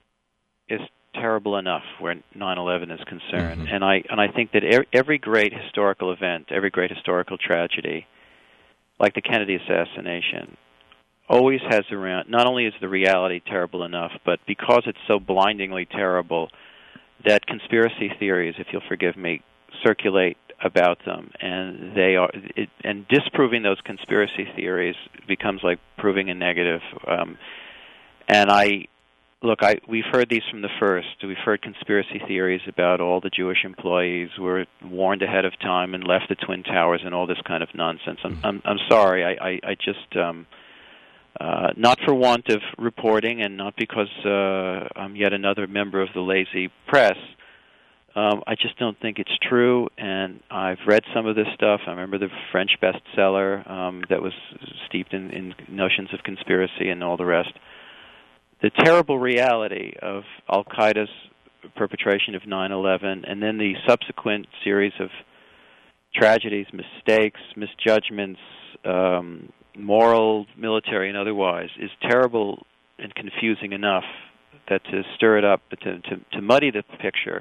S2: is terrible enough where nine eleven is concerned,
S1: mm-hmm.
S2: and I and I think that er, every great historical event, every great historical tragedy, like the Kennedy assassination, always has around, not only is the reality terrible enough, but because it's so blindingly terrible, that conspiracy theories, if you'll forgive me, circulate about them, and they are, it, and disproving those conspiracy theories becomes like proving a negative. Um, and I, look, I we've heard these from the first. We've heard conspiracy theories about all the Jewish employees were warned ahead of time and left the Twin Towers and all this kind of nonsense. I'm I'm, I'm sorry. I I, I just. Um, Uh, not for want of reporting, and not because uh, I'm yet another member of the lazy press. Um, I just don't think it's true, and I've read some of this stuff. I remember the French bestseller um, that was steeped in, in notions of conspiracy and all the rest. The terrible reality of Al-Qaeda's perpetration of nine eleven, and then the subsequent series of tragedies, mistakes, misjudgments, um, moral, military, and otherwise, is terrible and confusing enough that to stir it up, to to, to muddy the picture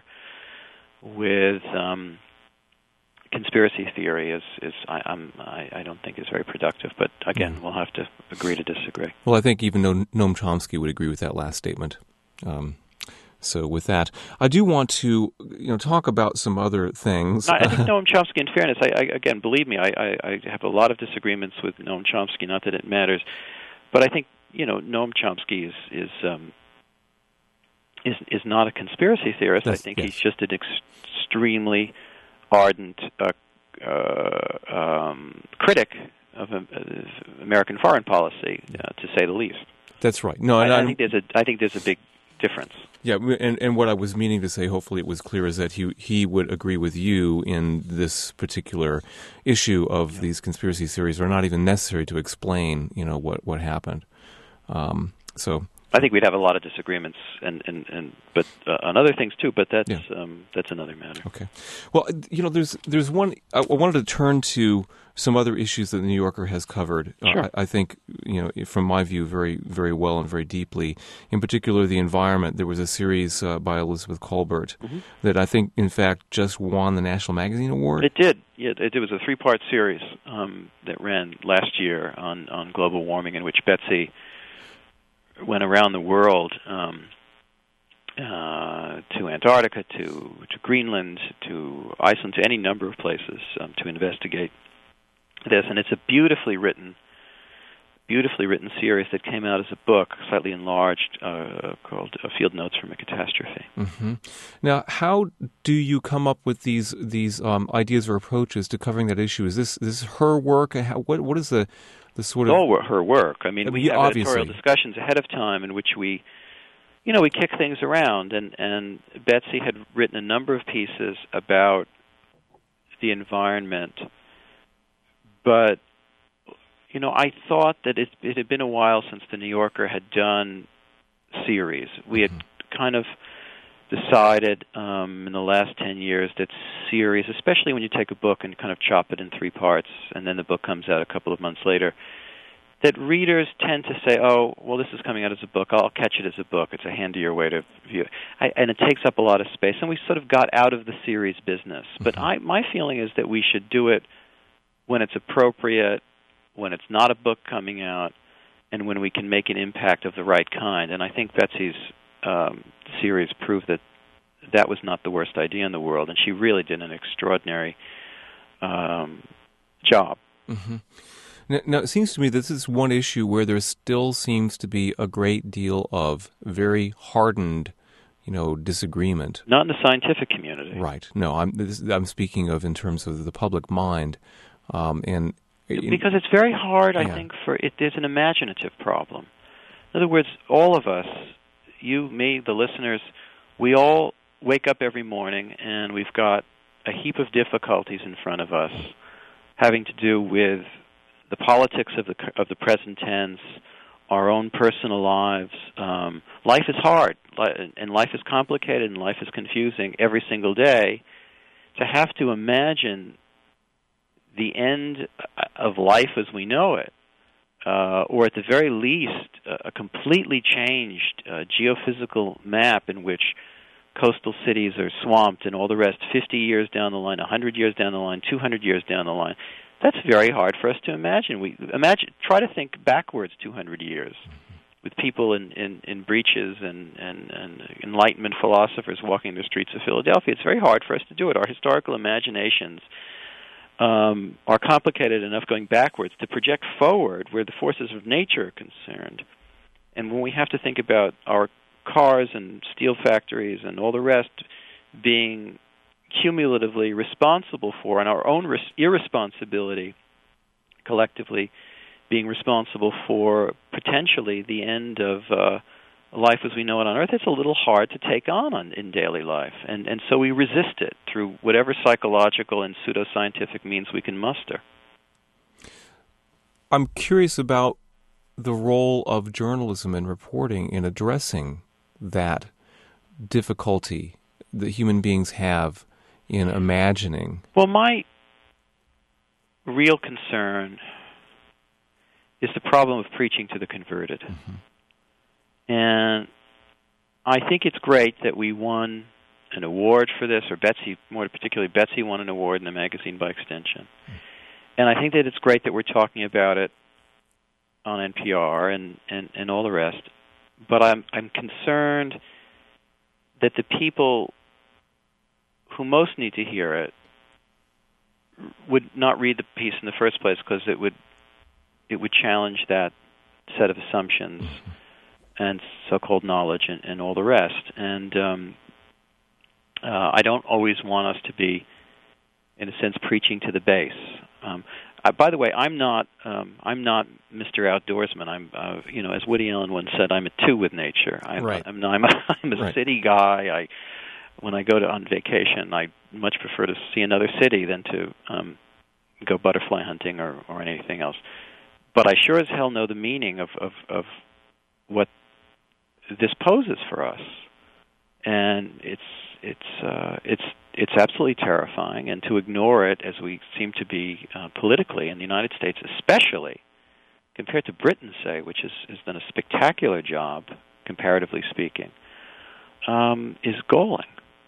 S2: with um, conspiracy theory is is I, I'm I, I don't think is very productive. But again, we'll have to agree to disagree.
S1: Well, I think even Noam Chomsky would agree with that last statement. Um, So with that, I do want to, you know, talk about some other things.
S2: I think Noam Chomsky, in fairness, I, I, again, believe me, I, I, I have a lot of disagreements with Noam Chomsky, not that it matters, but I think, you know, Noam Chomsky is is um, is, is not a conspiracy theorist. That's, I think yes. he's just an ex- extremely ardent uh, uh, um, critic of, uh, of American foreign policy, uh, to say the least.
S1: That's right. No,
S2: I,
S1: and
S2: I think there's a I think there's a big difference.
S1: Yeah, and, and what I was meaning to say, hopefully it was clear, is that he he would agree with you in this particular issue of yeah. these conspiracy theories are not even necessary to explain, you know, what, what happened. Um, so
S2: I think we'd have a lot of disagreements, and, and, and but uh, on other things too. But that's
S1: yeah.
S2: um, that's another matter.
S1: Okay. Well, you know, there's there's one. I wanted to turn to some other issues that the New Yorker has covered.
S2: Sure.
S1: Uh, I, I think, you know, from my view, very very well and very deeply. In particular, the environment. There was a series uh, by Elizabeth Kolbert mm-hmm. that I think, in fact, just won the National Magazine Award.
S2: It did. Yeah, it, it was a three-part series um, that ran last year on on global warming, in which Betsy went around the world um, uh, to Antarctica, to to Greenland, to Iceland, to any number of places um, to investigate this. And it's a beautifully written, beautifully written series that came out as a book, slightly enlarged, uh, called uh, Field Notes from a Catastrophe.
S1: Mm-hmm. Now, how do you come up with these these um, ideas or approaches to covering that issue? Is this this is her work? How, what what is the the sort of
S2: all her work? I mean, we have
S1: obviously.
S2: editorial discussions ahead of time in which we, you know, we kick things around, and and Betsy had written a number of pieces about the environment, but you know, I thought that it, it had been a while since the New Yorker had done series. We had mm-hmm. kind of decided um, in the last ten years that series, especially when you take a book and kind of chop it in three parts, and then the book comes out a couple of months later, that readers tend to say, oh, well, this is coming out as a book. I'll catch it as a book. It's a handier way to view it. I, and it takes up a lot of space, and we sort of got out of the series business. Mm-hmm. But I, my feeling is that we should do it when it's appropriate, when it's not a book coming out, and when we can make an impact of the right kind. And I think Betsy's um, series proved that that was not the worst idea in the world, and she really did an extraordinary um, job.
S1: Mm-hmm. Now, now, it seems to me this is one issue where there still seems to be a great deal of very hardened, you know, disagreement.
S2: Not in the scientific community.
S1: Right. No, I'm this, I'm speaking of in terms of the public mind, um, and
S2: because it's very hard, I
S1: yeah.
S2: think, for it. There's an imaginative problem. In other words, all of us, you, me, the listeners, we all wake up every morning and we've got a heap of difficulties in front of us, having to do with the politics of the of the present tense, our own personal lives. Um, life is hard, and life is complicated, and life is confusing every single day. To have to imagine the end of life as we know it, uh, or at the very least, a completely changed uh, geophysical map in which coastal cities are swamped and all the rest fifty years down the line, one hundred years down the line, two hundred years down the line, that's very hard for us to imagine. We imagine, try to think backwards two hundred years with people in, in, in breeches and, and, and Enlightenment philosophers walking the streets of Philadelphia. It's very hard for us to do it. Our historical imaginations Um, are complicated enough going backwards to project forward where the forces of nature are concerned. And when we have to think about our cars and steel factories and all the rest being cumulatively responsible for, and our own res- irresponsibility collectively being responsible for potentially the end of uh, life as we know it on Earth, it's a little hard to take on, on in daily life. And, and so we resist it through whatever psychological and pseudoscientific means we can muster.
S1: I'm curious about the role of journalism and reporting in addressing that difficulty that human beings have in imagining.
S2: Well, my real concern is the problem of preaching to the converted. Mm-hmm. And I think it's great that we won an award for this, or Betsy, more particularly Betsy won an award in the magazine by extension. And I think that it's great that we're talking about it on N P R and, and, and all the rest. But I'm I'm concerned that the people who most need to hear it would not read the piece in the first place because it would it would challenge that set of assumptions and so-called knowledge and, and all the rest. And um, uh, I don't always want us to be, in a sense, preaching to the base. Um, Uh, by the way, I'm not um, I'm not Mister Outdoorsman. I'm uh, you know, as Woody Allen once said, I'm at two with nature. I'm
S1: right.
S2: I'm, I'm a, I'm a
S1: right.
S2: city guy. I when I go to on vacation, I much prefer to see another city than to um, go butterfly hunting or, or anything else. But I sure as hell know the meaning of, of, of what this poses for us, and it's it's uh, it's it's absolutely terrifying. And to ignore it, as we seem to be uh, politically in the United States, especially compared to Britain, say, which has, has done a spectacular job, comparatively speaking, um, is galling.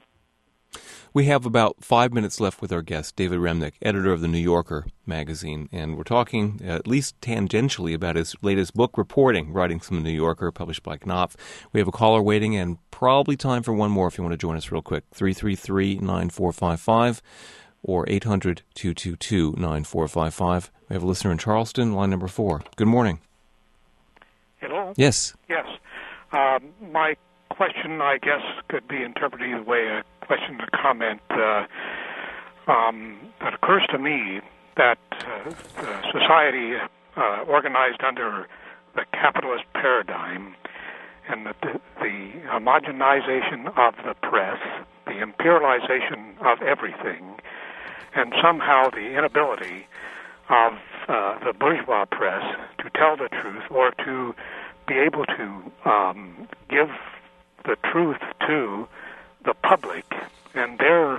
S1: We have about five minutes left with our guest, David Remnick, editor of The New Yorker magazine, and we're talking uh, at least tangentially about his latest book, Reporting, Writings from The New Yorker, published by Knopf. We have a caller waiting and probably time for one more if you want to join us real quick, three three three, nine four five five or eight hundred, two two two, nine four five five. We have a listener in Charleston, line number four. Good morning.
S8: Hello?
S1: Yes.
S8: Yes. Um, my question, I guess, could be interpreted either way, a question, a comment uh, um, that occurs to me that uh, the society uh, organized under the capitalist paradigm and the, the homogenization of the press, the imperialization of everything, and somehow the inability of uh, the bourgeois press to tell the truth or to be able to um, give the truth to the public, and their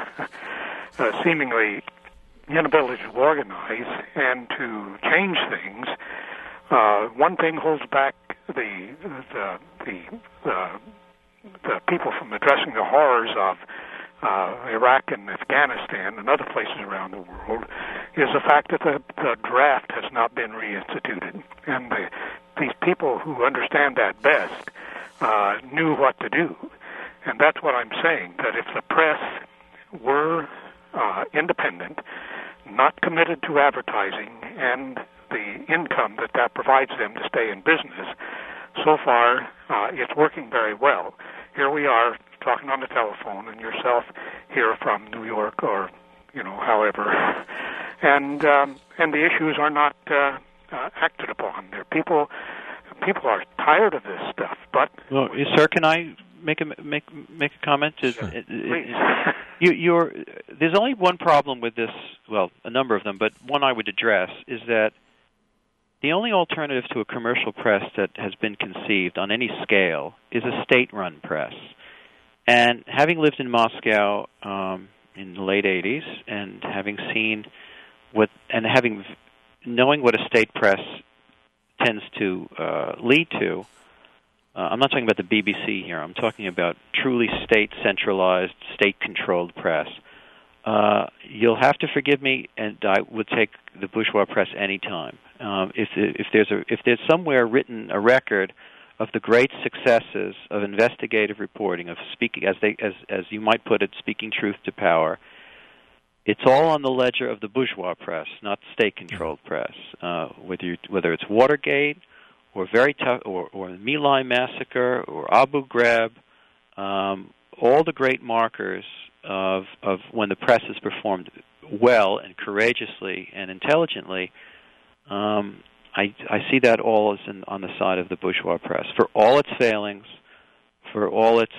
S8: uh, seemingly inability to organize and to change things. Uh, one thing holds back the the the, the, the people from addressing the horrors of uh, Iraq and Afghanistan and other places around the world is the fact that the, the draft has not been reinstituted, and the, these people who understand that best uh, knew what to do. And that's what I'm saying, that if the press were uh, independent, not committed to advertising and the income that that provides them to stay in business, so far uh, it's working very well. Here we are talking on the telephone, and yourself here from New York or, you know, however. And um, and the issues are not uh, uh, acted upon. There, people people are tired of this stuff. But
S2: well, sir, can I make a make make a comment?
S8: Sure. It, it,
S2: you, you're there's only one problem with this. Well, a number of them, but one I would address is that the only alternative to a commercial press that has been conceived on any scale is a state-run press. And having lived in Moscow um, in the late eighties, and having seen what, and having knowing what a state press tends to uh, lead to, uh, I'm not talking about the B B C here. I'm talking about truly state-centralized, state-controlled press. Uh, you'll have to forgive me, and I would take the bourgeois press any time. Um, if if there's a if there's somewhere written a record of the great successes of investigative reporting, of speaking, as they as as you might put it, speaking truth to power, it's all on the ledger of the bourgeois press, not the state-controlled press. Uh, whether you, whether it's Watergate, or very tough, or or the My Lai massacre, or Abu Ghraib, um, all the great markers of of when the press has performed well and courageously and intelligently. Um, I, I see that all as in, on the side of the bourgeois press, for all its failings, for all its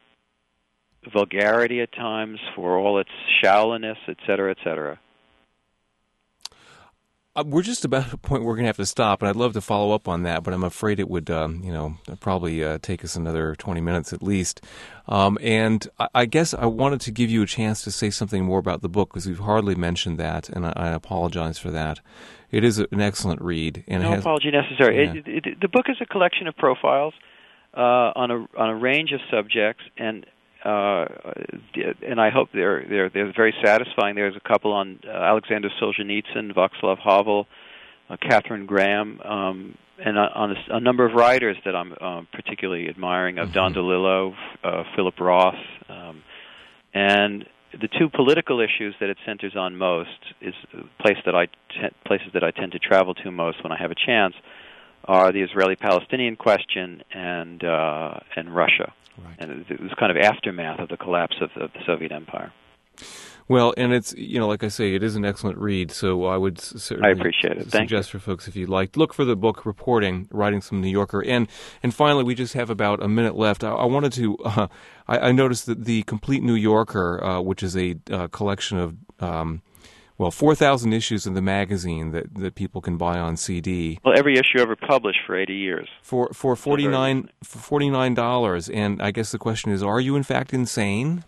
S2: vulgarity at times, for all its shallowness, et cetera, et cetera.
S1: Uh, we're just about at a point where we're going to have to stop, and I'd love to follow up on that, but I'm afraid it would, um, you know, probably uh, take us another twenty minutes at least. Um, and I, I guess I wanted to give you a chance to say something more about the book, because we've hardly mentioned that, and I, I apologize for that. It is an excellent read. And
S2: no
S1: it has,
S2: apology necessary.
S1: Yeah.
S2: It, it, the book is a collection of profiles uh, on a on a range of subjects, and uh, and I hope they're they're they're very satisfying. There's a couple on uh, Alexander Solzhenitsyn, Václav Havel, uh, Catherine Graham, um, and uh, on a, a number of writers that I'm uh, particularly admiring, of mm-hmm. Don DeLillo, uh, Philip Roth, um, and the two political issues that it centers on most is place that I te- places that I tend to travel to most when I have a chance are the Israeli-Palestinian question and uh, and Russia. Right. And it was kind of aftermath of the collapse of the, of the Soviet Empire.
S1: Well, and it's, you know, like I say, it is an excellent read, so I would certainly
S2: I appreciate it. Thank
S1: suggest
S2: you.
S1: for folks, if you'd like, look for the book Reporting, Writings from the New Yorker. And and finally, we just have about a minute left. I, I wanted to, uh, I, I noticed that the Complete New Yorker, uh, which is a uh, collection of, um, well, four thousand issues of the magazine that, that people can buy on C D.
S2: Well, every issue ever published for eighty years.
S1: For for forty-nine for forty-nine dollars. And I guess the question is, are you in fact insane?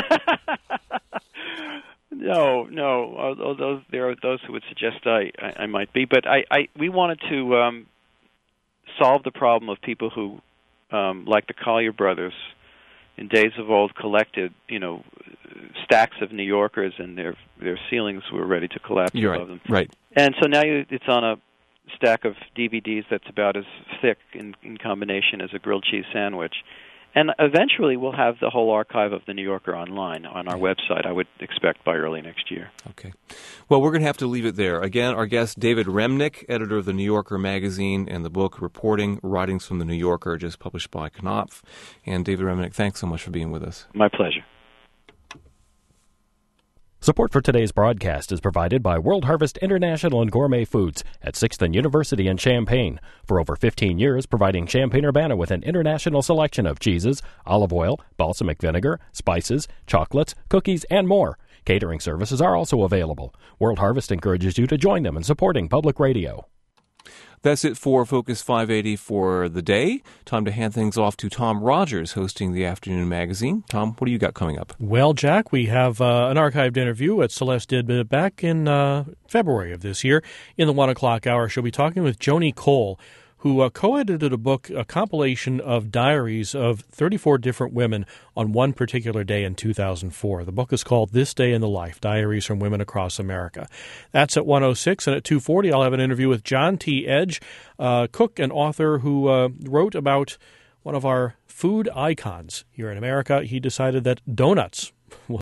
S2: No, no. Although there are those who would suggest I, I, I might be, but I, I we wanted to um, solve the problem of people who, um, like the Collier brothers, in days of old, collected, you know, stacks of New Yorkers, and their their ceilings were ready to collapse
S1: You're
S2: above
S1: right.
S2: them.
S1: Right.
S2: And so now you, it's on a stack of D V Ds that's about as thick in, in combination as a grilled cheese sandwich. And eventually we'll have the whole archive of the New Yorker online on our website, I would expect by early next year.
S1: Okay. Well, we're going to have to leave it there. Again, our guest, David Remnick, editor of the New Yorker magazine, and the book Reporting, Writings from the New Yorker, just published by Knopf. And David Remnick, thanks so much for being with us.
S2: My pleasure.
S9: Support for today's broadcast is provided by World Harvest International and Gourmet Foods at sixth and University in Champaign. For over fifteen years, providing Champaign-Urbana with an international selection of cheeses, olive oil, balsamic vinegar, spices, chocolates, cookies, and more. Catering services are also available. World Harvest encourages you to join them in supporting public radio.
S1: That's it for Focus five eighty for the day. Time to hand things off to Tom Rogers, hosting the Afternoon Magazine. Tom, what do you got coming up?
S10: Well, Jack, we have uh, an archived interview that Celeste did back in uh, February of this year. In the one o'clock hour, she'll be talking with Joni Cole, who uh, co-edited a book, a compilation of diaries of thirty-four different women on one particular day in two thousand four. The book is called This Day in the Life, Diaries from Women Across America. That's at one oh six, and at two forty I'll have an interview with John T. Edge, uh, cook and author who uh, wrote about one of our food icons here in America. He decided that donuts